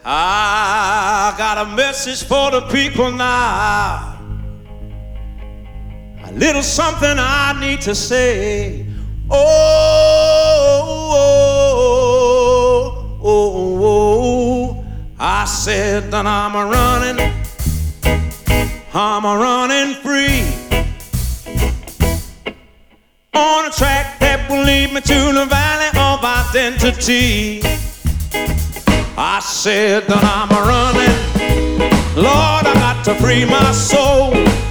I got a message for the people now. A little something I need to say. Oh, oh, oh, oh. I said that I'm a running free on a track that will lead me to the valley of identity. I said that I'm a running, Lord, I got to free my soul.